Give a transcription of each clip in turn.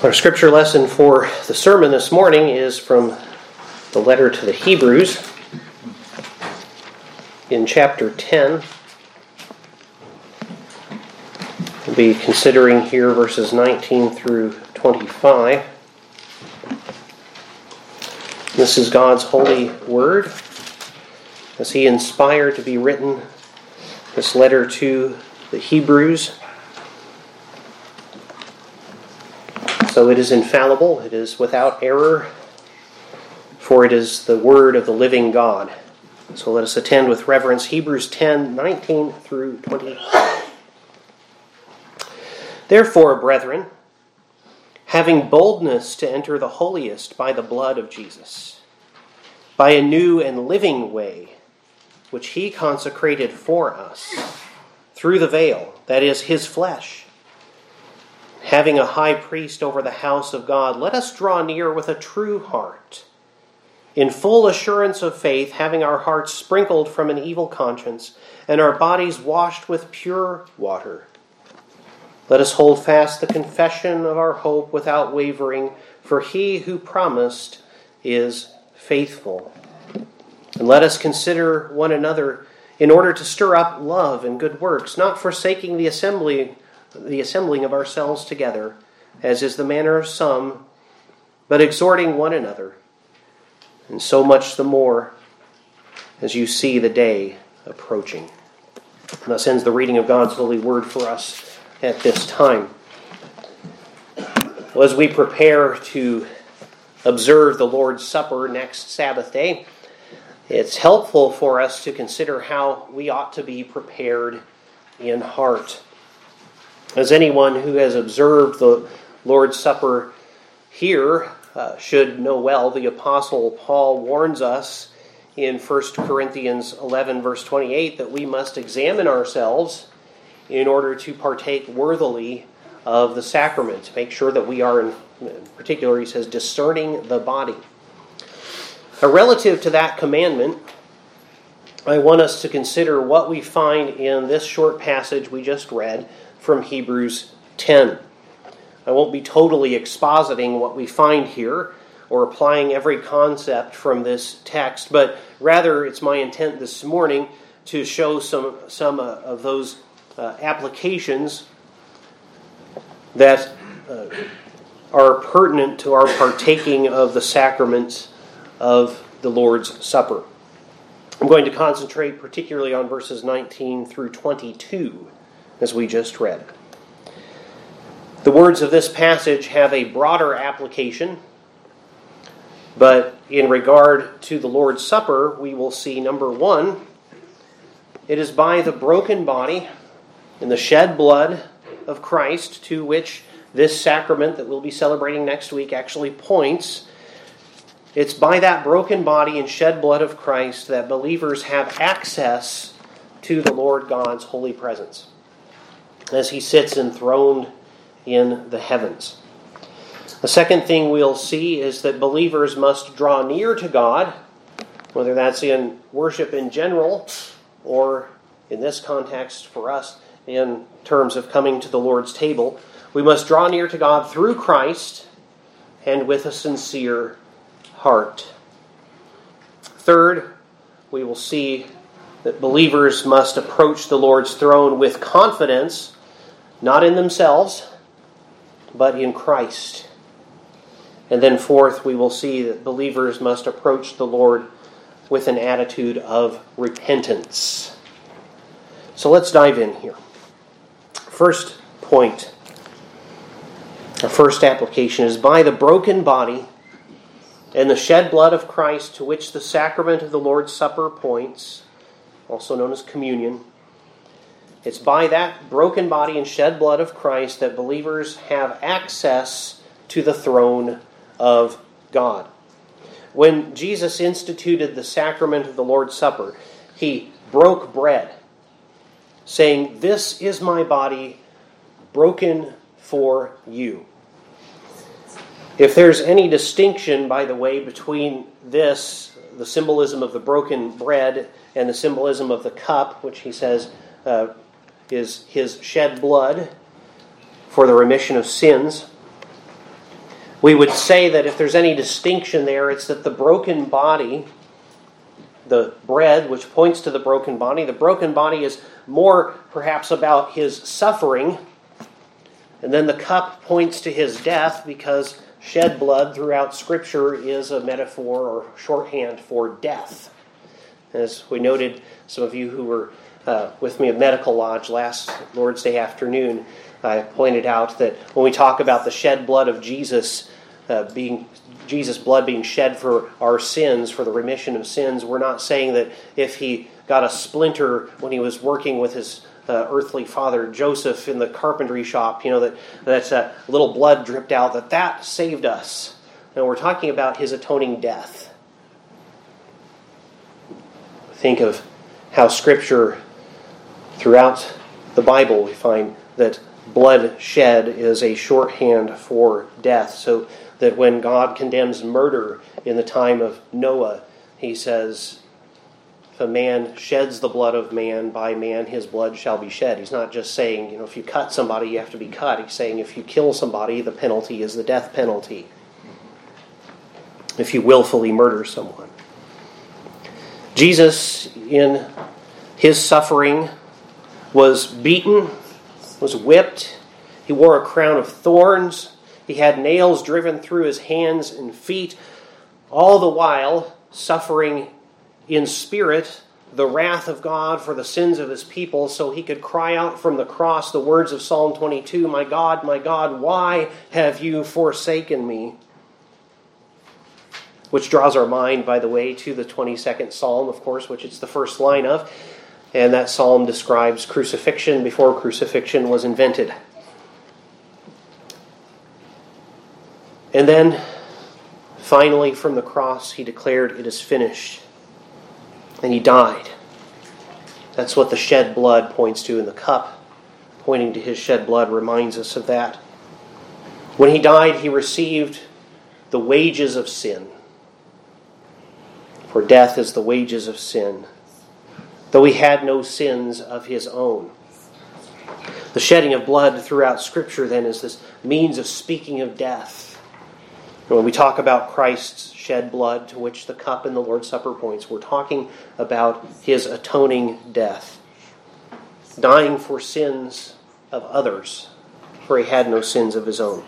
Our scripture lesson for the sermon this morning is from the letter to the Hebrews in chapter 10. We'll be considering here verses 19 through 25. This is God's holy word as He inspired to be written this letter to the Hebrews. So it is infallible, it is without error, for it is the word of the living God. So let us attend with reverence Hebrews 10, 19 through 25. Therefore, brethren, having boldness to enter the holiest by the blood of Jesus, by a new and living way, which He consecrated for us, through the veil, that is, His flesh, having a high priest over the house of God, let us draw near with a true heart, in full assurance of faith, having our hearts sprinkled from an evil conscience, and our bodies washed with pure water. Let us hold fast the confession of our hope without wavering, for He who promised is faithful. And let us consider one another in order to stir up love and good works, not forsaking the assembling of ourselves together, as is the manner of some, but exhorting one another, and so much the more as you see the day approaching. And thus ends the reading of God's holy word for us at this time. Well, as we prepare to observe the Lord's Supper next Sabbath day, it's helpful for us to consider how we ought to be prepared in heart. As anyone who has observed the Lord's Supper here should know well, the Apostle Paul warns us in 1 Corinthians 11, verse 28, that we must examine ourselves in order to partake worthily of the sacrament. Make sure that we are, in particular, he says, discerning the body. Relative to that commandment, I want us to consider what we find in this short passage we just read from Hebrews 10. I won't be totally expositing what we find here or applying every concept from this text, but rather it's my intent this morning to show some of those applications that are pertinent to our partaking of the sacrament of the Lord's Supper. I'm going to concentrate particularly on verses 19 through 22, as we just read. The words of this passage have a broader application, but in regard to the Lord's Supper, we will see, number one, it is by the broken body and the shed blood of Christ to which this sacrament that we'll be celebrating next week actually points. It's by that broken body and shed blood of Christ that believers have access to the Lord God's holy presence as He sits enthroned in the heavens. The second thing we'll see is that believers must draw near to God, whether that's in worship in general or in this context for us in terms of coming to the Lord's table. We must draw near to God through Christ and with a sincere heart. Third, we will see that believers must approach the Lord's throne with confidence, not in themselves, but in Christ. And then fourth, we will see that believers must approach the Lord with an attitude of repentance. So let's dive in here. First point, our first application is by the broken body and the shed blood of Christ to which the sacrament of the Lord's Supper points, also known as communion. It's by that broken body and shed blood of Christ that believers have access to the throne of God. When Jesus instituted the sacrament of the Lord's Supper, He broke bread, saying, "This is my body broken for you." If there's any distinction, by the way, between this, the symbolism of the broken bread, and the symbolism of the cup, which He says is His shed blood for the remission of sins, We would say that if there's any distinction there, it's that the broken body, the bread, which points to the broken body is more perhaps about his suffering, and then the cup points to his death, because shed blood throughout Scripture is a metaphor or shorthand for death. As we noted, some of you who were with me at Medical Lodge last Lord's Day afternoon, I pointed out that when we talk about the shed blood of Jesus, Jesus' blood being shed for our sins, for the remission of sins, we're not saying that if he got a splinter when he was working with his earthly father Joseph in the carpentry shop, that a little blood dripped out, that saved us. And we're talking about his atoning death. Think of how Scripture, throughout the Bible, we find that blood shed is a shorthand for death, so that when God condemns murder in the time of Noah, he says, if a man sheds the blood of man, by man his blood shall be shed. He's not just saying, if you cut somebody, you have to be cut. He's saying if you kill somebody, the penalty is the death penalty. If you willfully murder someone. Jesus, in his suffering, was beaten, was whipped. He wore a crown of thorns. He had nails driven through his hands and feet, all the while suffering in spirit the wrath of God for the sins of his people, so he could cry out from the cross the words of Psalm 22, my God, why have you forsaken me? Which draws our mind, by the way, to the 22nd Psalm, of course, which it's the first line of. And that psalm describes crucifixion before crucifixion was invented. And then, finally, from the cross, he declared, it is finished. And he died. That's what the shed blood points to, and the cup pointing to his shed blood reminds us of that. When he died, he received the wages of sin. For death is the wages of sin, though he had no sins of his own. The shedding of blood throughout Scripture, then, is this means of speaking of death. When we talk about Christ's shed blood, to which the cup in the Lord's Supper points, we're talking about his atoning death. Dying for sins of others, for he had no sins of his own.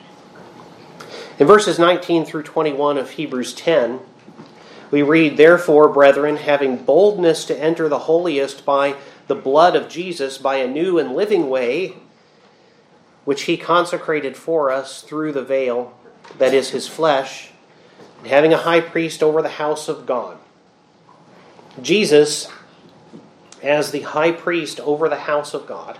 In verses 19 through 21 of Hebrews 10, we read, therefore, brethren, having boldness to enter the holiest by the blood of Jesus, by a new and living way, which he consecrated for us through the veil, that is his flesh, and having a high priest over the house of God. Jesus, as the high priest over the house of God,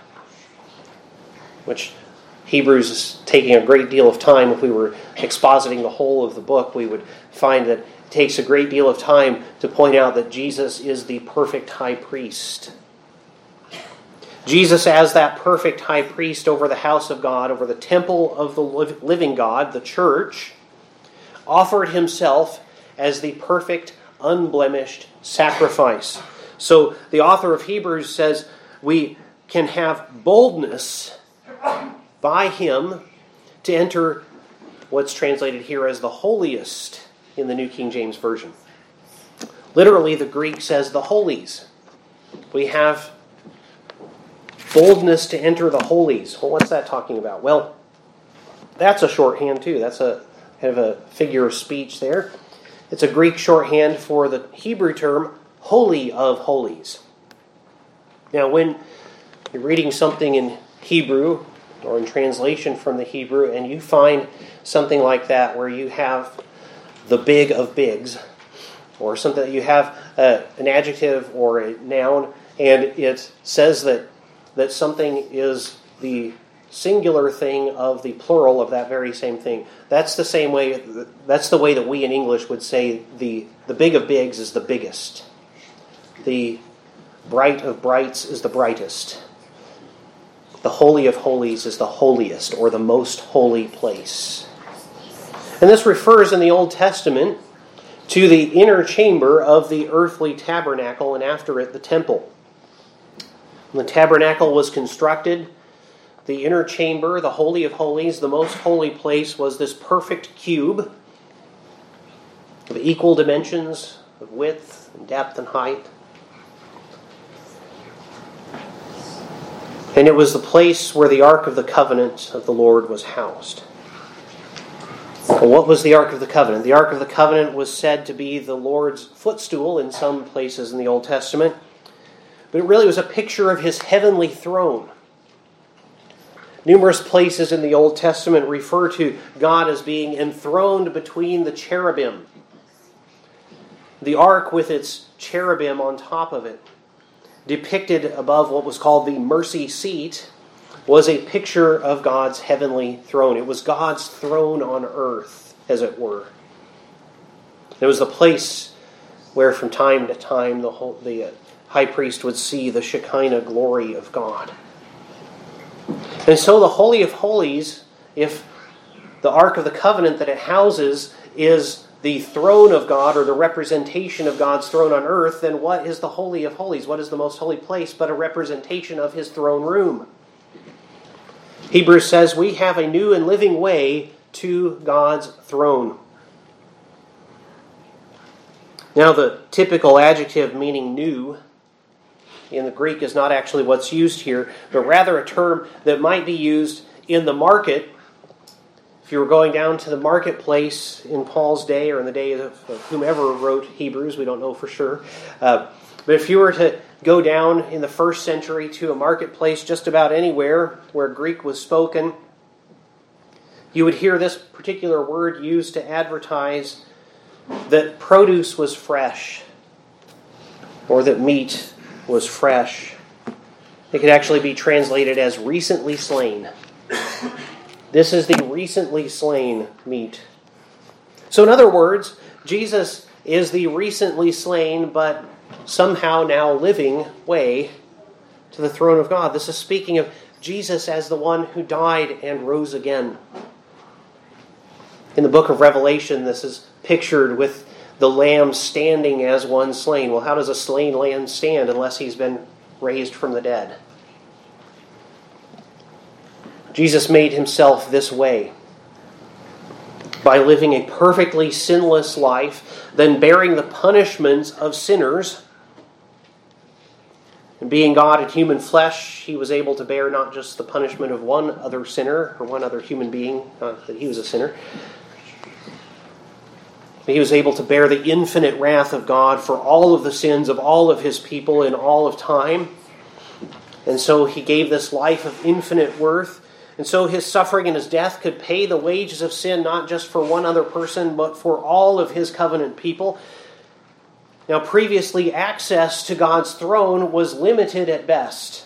which Hebrews is taking a great deal of time. If we were expositing the whole of the book, we would find that it takes a great deal of time to point out that Jesus is the perfect high priest. Jesus, as that perfect high priest over the house of God, over the temple of the living God, the church, offered himself as the perfect, unblemished sacrifice. So the author of Hebrews says we can have boldness by him to enter what's translated here as the holiest in the New King James Version. Literally, the Greek says the holies. We have boldness to enter the holies. Well, what's that talking about? Well, that's a shorthand too. That's a kind of a figure of speech there. It's a Greek shorthand for the Hebrew term holy of holies. Now, when you're reading something in Hebrew or in translation from the Hebrew, and you find something like that where you have the big of bigs, or something that you have an adjective or a noun, and it says that something is the singular thing of the plural of that very same thing. That's the same way. That's the way that we in English would say the big of bigs is the biggest. The bright of brights is the brightest. The holy of holies is the holiest, or the most holy place. And this refers in the Old Testament to the inner chamber of the earthly tabernacle, and after it the temple. When the tabernacle was constructed, the inner chamber, the Holy of Holies, the most holy place, was this perfect cube of equal dimensions of width and depth and height. And it was the place where the Ark of the Covenant of the Lord was housed. Well, what was the Ark of the Covenant? The Ark of the Covenant was said to be the Lord's footstool in some places in the Old Testament. But it really was a picture of his heavenly throne. Numerous places in the Old Testament refer to God as being enthroned between the cherubim. The ark with its cherubim on top of it, depicted above what was called the mercy seat, was a picture of God's heavenly throne. It was God's throne on earth, as it were. It was the place where from time to time the high priest would see the Shekinah glory of God. And so the Holy of Holies, if the Ark of the Covenant that it houses is the throne of God, or the representation of God's throne on earth, then what is the Holy of Holies? What is the most holy place but a representation of his throne room? Hebrews says we have a new and living way to God's throne. Now, the typical adjective meaning new in the Greek is not actually what's used here, but rather a term that might be used in the market. If you were going down to the marketplace in Paul's day, or in the day of whomever wrote Hebrews, we don't know for sure. But if you were to go down in the first century to a marketplace just about anywhere where Greek was spoken, you would hear this particular word used to advertise that produce was fresh, or that meat was fresh. It could actually be translated as recently slain. This is the recently slain meat. So in other words, Jesus is the recently slain but somehow now living way to the throne of God. This is speaking of Jesus as the one who died and rose again. In the book of Revelation, this is pictured with the lamb standing as one slain. Well, how does a slain lamb stand unless he's been raised from the dead? Jesus made himself this way by living a perfectly sinless life, then bearing the punishments of sinners. And being God in human flesh, he was able to bear not just the punishment of one other sinner, or one other human being, not that he was a sinner, but he was able to bear the infinite wrath of God for all of the sins of all of his people in all of time. And so he gave this life of infinite worth. And so his suffering and his death could pay the wages of sin, not just for one other person, but for all of his covenant people. Now, previously, access to God's throne was limited at best.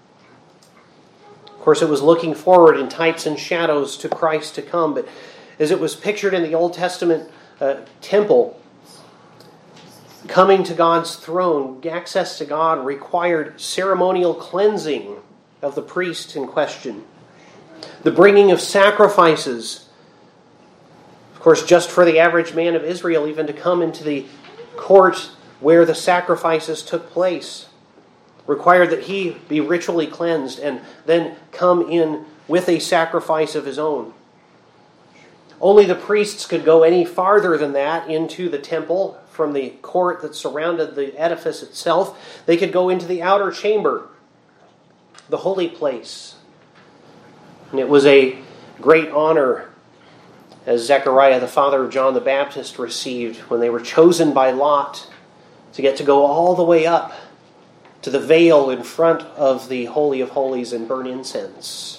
Of course, it was looking forward in types and shadows to Christ to come. But as it was pictured in the Old Testament temple, coming to God's throne, access to God required ceremonial cleansing of the priest in question. The bringing of sacrifices. Of course, just for the average man of Israel, even to come into the court where the sacrifices took place, required that he be ritually cleansed and then come in with a sacrifice of his own. Only the priests could go any farther than that into the temple from the court that surrounded the edifice itself. They could go into the outer chamber, the holy place. And it was a great honor, as Zechariah, the father of John the Baptist, received when they were chosen by Lot to get to go all the way up to the veil in front of the Holy of Holies and burn incense.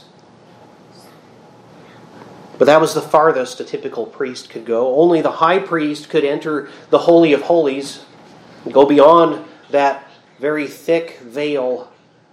But that was the farthest a typical priest could go. Only the high priest could enter the Holy of Holies and go beyond that very thick veil.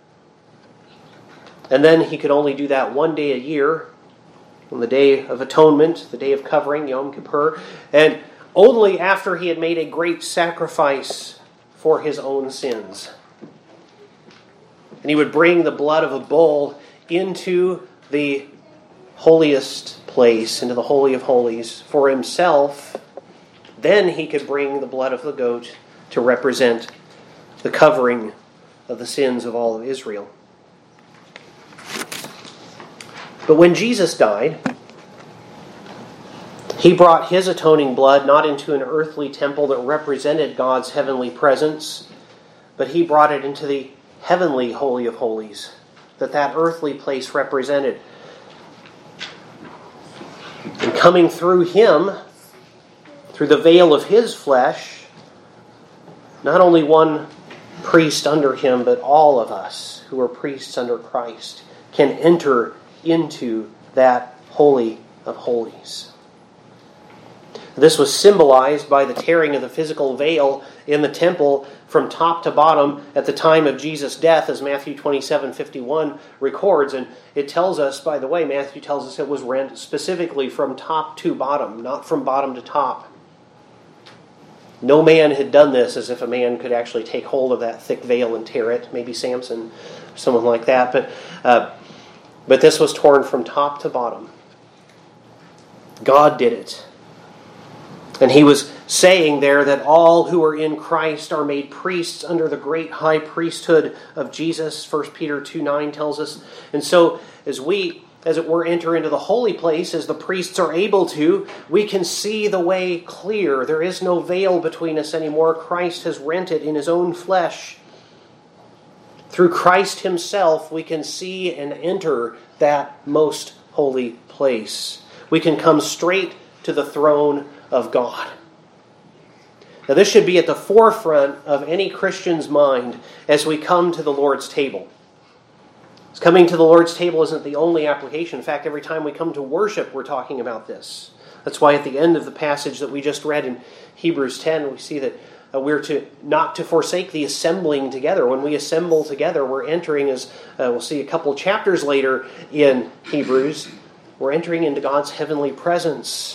And then he could only do that one day a year, on the Day of Atonement, the Day of Covering, Yom Kippur, and only after he had made a great sacrifice for his own sins. And he would bring the blood of a bull into the holiest place, into the Holy of Holies, for himself. Then he could bring the blood of the goat to represent the covering of the sins of all of Israel. But when Jesus died, He brought His atoning blood not into an earthly temple that represented God's heavenly presence, but He brought it into the heavenly Holy of Holies that earthly place represented. And coming through Him, through the veil of His flesh, not only one priest under Him, but all of us who are priests under Christ can enter into that Holy of Holies. This was symbolized by the tearing of the physical veil in the temple from top to bottom at the time of Jesus' death, as Matthew 27:51 records. And it tells us, by the way, Matthew tells us it was rent specifically from top to bottom, not from bottom to top. No man had done this as if a man could actually take hold of that thick veil and tear it. Maybe Samson, someone like that. But this was torn from top to bottom. God did it. And He was saying there that all who are in Christ are made priests under the great high priesthood of Jesus. 1 Peter 2:9 tells us. And so as we, as it were, enter into the holy place, as the priests are able to, we can see the way clear. There is no veil between us anymore. Christ has rent it in His own flesh. Through Christ Himself, we can see and enter that most holy place. We can come straight to the throne of God. Now, this should be at the forefront of any Christian's mind as we come to the Lord's table. Coming to the Lord's table isn't the only application. In fact, every time we come to worship, we're talking about this. That's why at the end of the passage that we just read in Hebrews 10, we see that we're not to forsake the assembling together. When we assemble together, we're entering, as we'll see a couple chapters later in Hebrews, we're entering into God's heavenly presence.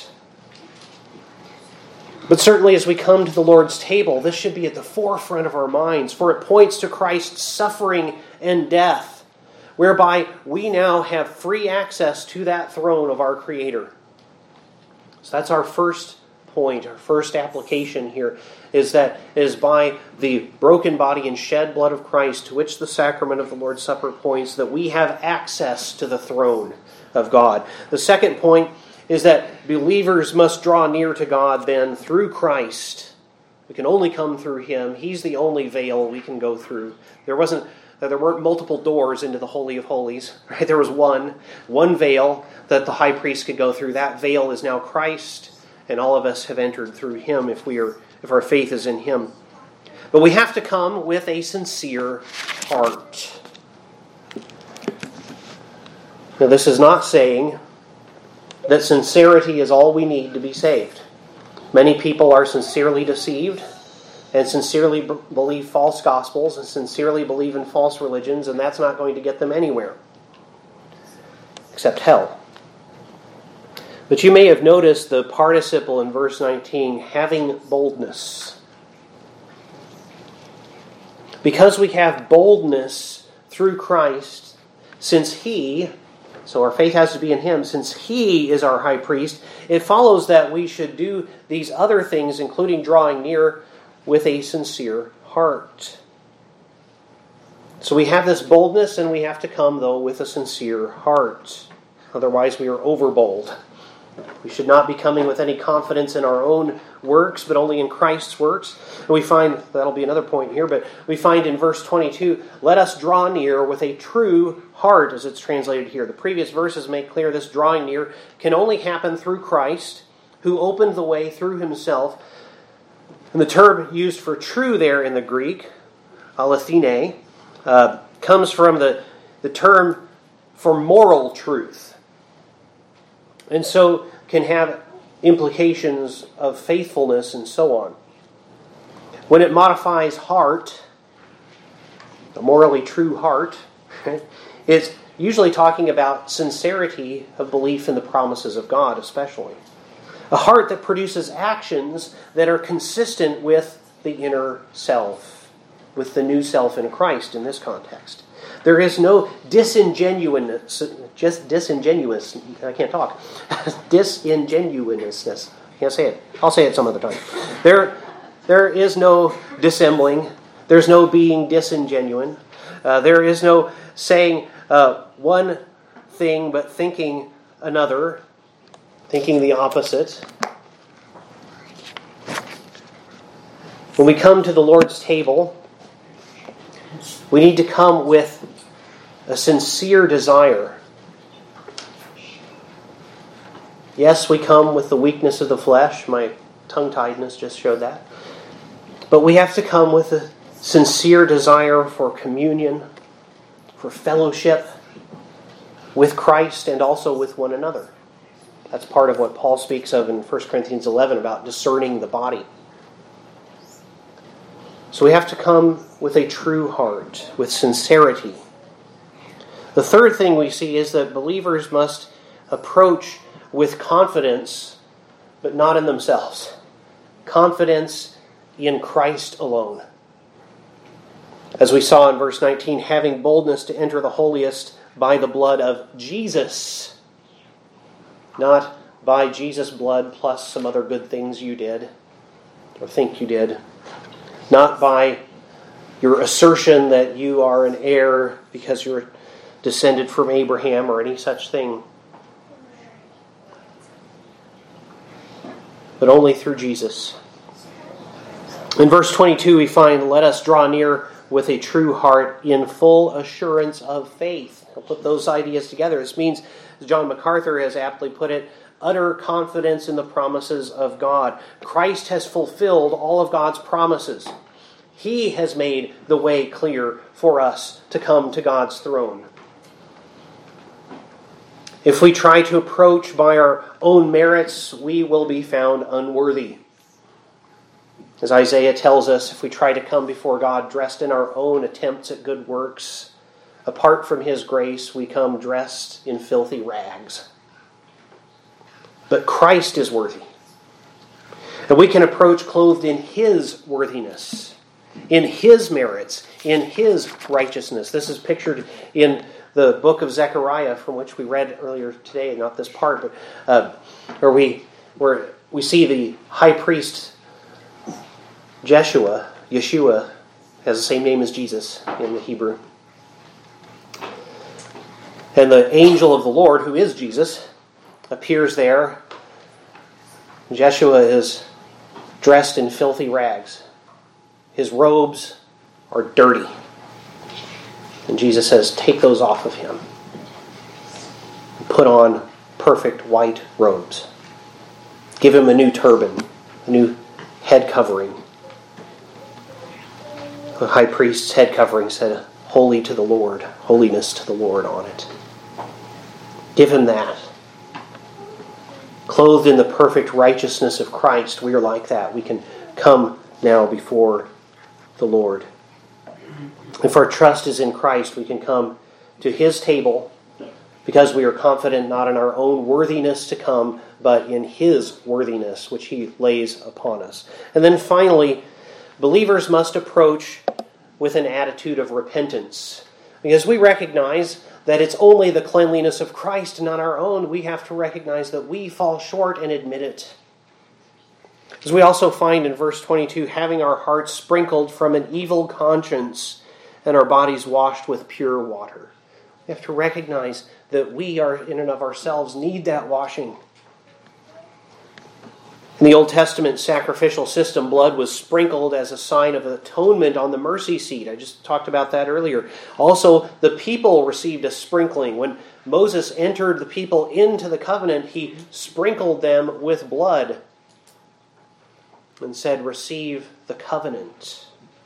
But certainly as we come to the Lord's table, this should be at the forefront of our minds, for it points to Christ's suffering and death, whereby we now have free access to that throne of our Creator. So that's our first point, our first application here, is that it is by the broken body and shed blood of Christ, to which the sacrament of the Lord's Supper points, that we have access to the throne of God. The second point is that believers must draw near to God then through Christ. We can only come through Him. He's the only veil we can go through. There weren't multiple doors into the Holy of Holies. Right? There was one veil that the high priest could go through. That veil is now Christ, and all of us have entered through Him if our faith is in Him. But we have to come with a sincere heart. Now, this is not saying that sincerity is all we need to be saved. Many people are sincerely deceived and sincerely believe false gospels and sincerely believe in false religions, and that's not going to get them anywhere except hell. But you may have noticed the participle in verse 19, having boldness. Because we have boldness through Christ, so our faith has to be in Him, since He is our high priest, it follows that we should do these other things, including drawing near, with a sincere heart. So we have this boldness, and we have to come, though, with a sincere heart. Otherwise, we are overbold. We should not be coming with any confidence in our own works, but only in Christ's works. And we find, that'll be another point here, but we find in verse 22, let us draw near with a true heart, as it's translated here. The previous verses make clear this drawing near can only happen through Christ, who opened the way through Himself. And the term used for true there in the Greek, aletheine, comes from the term for moral truth. And so can have implications of faithfulness and so on. When it modifies heart, a morally true heart, it's usually talking about sincerity of belief in the promises of God, especially. A heart that produces actions that are consistent with the inner self, with the new self in Christ in this context. There is no disingenuousness. I can't talk. Disingenuousness. I can't say it. I'll say it some other time. There is no dissembling. There's no being disingenuine. There is no saying one thing but thinking another, thinking the opposite. When we come to the Lord's table, we need to come with a sincere desire. Yes, we come with the weakness of the flesh. My tongue-tiedness just showed that. But we have to come with a sincere desire for communion, for fellowship with Christ and also with one another. That's part of what Paul speaks of in 1 Corinthians 11 about discerning the body. So we have to come with a true heart, with sincerity. The third thing we see is that believers must approach with confidence, but not in themselves. Confidence in Christ alone. As we saw in verse 19, having boldness to enter the holiest by the blood of Jesus. Not by Jesus' blood plus some other good things you did, or think you did. Not by your assertion that you are an heir because you're descended from Abraham or any such thing. But only through Jesus. In verse 22 we find, let us draw near with a true heart in full assurance of faith. I'll put those ideas together. This means, as John MacArthur has aptly put it, utter confidence in the promises of God. Christ has fulfilled all of God's promises. He has made the way clear for us to come to God's throne. If we try to approach by our own merits, we will be found unworthy. As Isaiah tells us, if we try to come before God dressed in our own attempts at good works, apart from His grace, we come dressed in filthy rags. But Christ is worthy. And we can approach clothed in His worthiness, in His merits, in His righteousness. This is pictured in the book of Zechariah, from which we read earlier today, not this part, but where we see the high priest Yeshua has the same name as Jesus in the Hebrew. And the angel of the Lord, who is Jesus, appears there. Yeshua is dressed in filthy rags. His robes are dirty. And Jesus says, take those off of him. Put on perfect white robes. Give him a new turban, a new head covering. The high priest's head covering said, holy to the Lord, holiness to the Lord on it. Give him that. Clothed in the perfect righteousness of Christ, we are like that. We can come now before the Lord. If our trust is in Christ, we can come to His table because we are confident not in our own worthiness to come, but in His worthiness, which He lays upon us. And then finally, believers must approach with an attitude of repentance. Because we recognize that it's only the cleanliness of Christ, not our own. We have to recognize that we fall short and admit it. As we also find in verse 22, having our hearts sprinkled from an evil conscience and our bodies washed with pure water. We have to recognize that we are in and of ourselves need that washing. In the Old Testament sacrificial system, blood was sprinkled as a sign of atonement on the mercy seat. I just talked about that earlier. Also, the people received a sprinkling. When Moses entered the people into the covenant, he sprinkled them with blood and said, receive the covenant.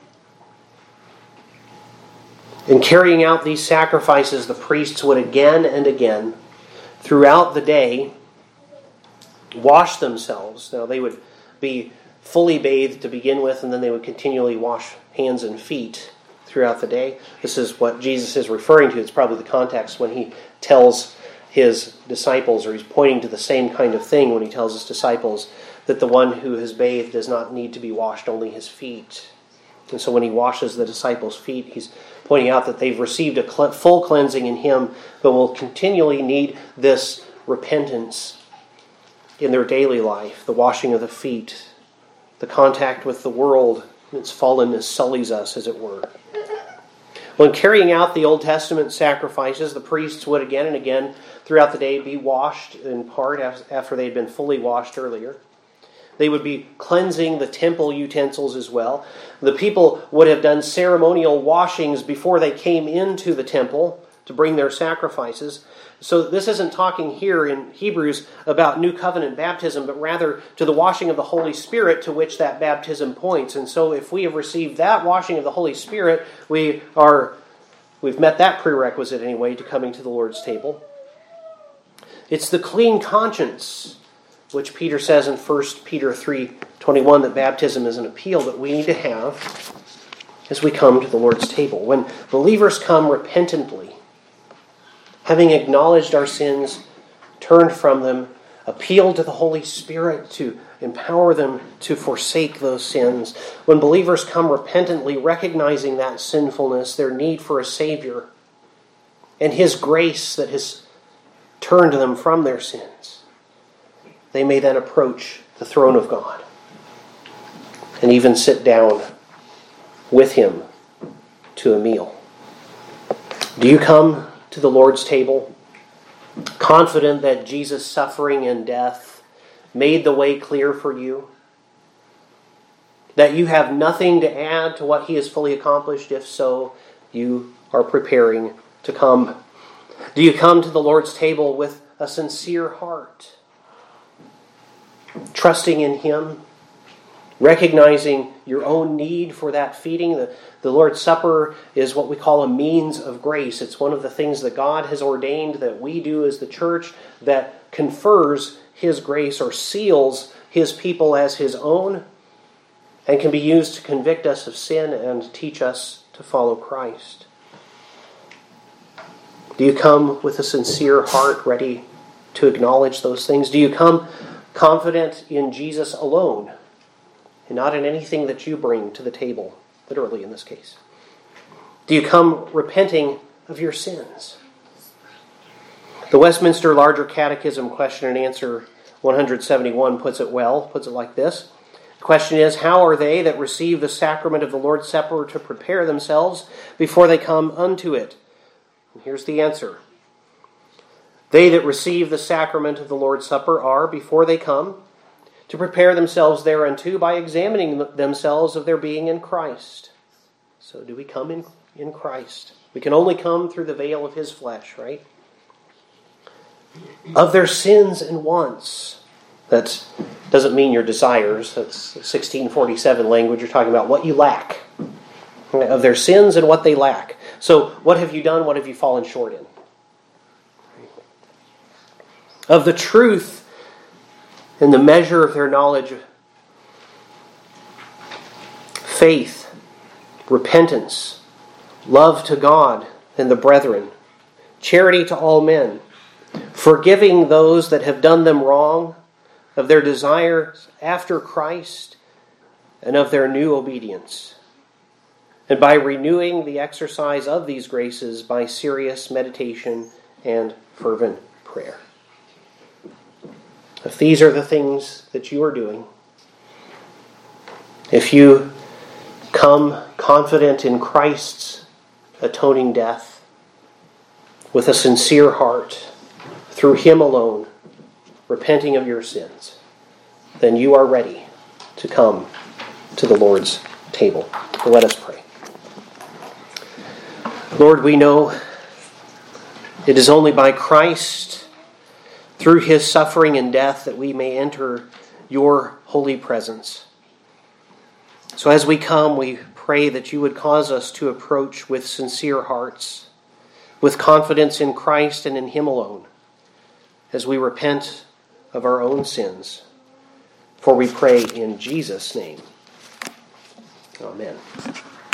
In carrying out these sacrifices, the priests would again and again, throughout the day, wash themselves. Now, they would be fully bathed to begin with, and then they would continually wash hands and feet throughout the day. This is what Jesus is referring to. It's probably the context when he tells his disciples, or he's pointing to the same kind of thing when he tells his disciples that the one who has bathed does not need to be washed, only his feet. And so when he washes the disciples' feet, he's pointing out that they've received a full cleansing in him, but will continually need this repentance in their daily life, the washing of the feet, the contact with the world, its fallenness sullies us, as it were. When carrying out the Old Testament sacrifices, the priests would again and again throughout the day be washed in part after they had been fully washed earlier. They would be cleansing the temple utensils as well. The people would have done ceremonial washings before they came into the temple to bring their sacrifices. So this isn't talking here in Hebrews about new covenant baptism, but rather to the washing of the Holy Spirit to which that baptism points. And so if we have received that washing of the Holy Spirit, we've met that prerequisite anyway to coming to the Lord's table. It's the clean conscience, which Peter says in 1 Peter 3:21 that baptism is an appeal that we need to have as we come to the Lord's table. When believers come repentantly, having acknowledged our sins, turned from them, appealed to the Holy Spirit to empower them to forsake those sins. When believers come repentantly, recognizing that sinfulness, their need for a Savior, and His grace that has turned them from their sins, they may then approach the throne of God and even sit down with Him to a meal. Do you come to the Lord's table confident that Jesus' suffering and death made the way clear for you? That you have nothing to add to what He has fully accomplished? If so, you are preparing to come. Do you come to the Lord's table with a sincere heart, trusting in Him, recognizing your own need for that feeding? The Lord's Supper is what we call a means of grace. It's one of the things that God has ordained that we do as the church that confers His grace or seals His people as His own and can be used to convict us of sin and teach us to follow Christ. Do you come with a sincere heart ready to acknowledge those things? Do you come confident in Jesus alone and not in anything that you bring to the table, literally in this case? Do you come repenting of your sins? The Westminster Larger Catechism question and answer 171 puts it like this. The question is, how are they that receive the sacrament of the Lord's Supper to prepare themselves before they come unto it? And here's the answer. They that receive the sacrament of the Lord's Supper are, before they come, to prepare themselves thereunto by examining themselves of their being in Christ. So do we come in Christ? We can only come through the veil of His flesh, right? Of their sins and wants. That doesn't mean your desires. That's 1647 language. You're talking about what you lack. Of their sins and what they lack. So what have you done? What have you fallen short in? Of the truth and the measure of their knowledge, faith, repentance, love to God and the brethren, charity to all men, forgiving those that have done them wrong, of their desires after Christ, and of their new obedience. And by renewing the exercise of these graces by serious meditation and fervent prayer. If these are the things that you are doing, if you come confident in Christ's atoning death, with a sincere heart, through Him alone, repenting of your sins, then you are ready to come to the Lord's table. Let us pray. Lord, we know it is only by Christ, through His suffering and death, that we may enter your holy presence. So as we come, we pray that you would cause us to approach with sincere hearts, with confidence in Christ and in Him alone, as we repent of our own sins. For we pray in Jesus' name. Amen.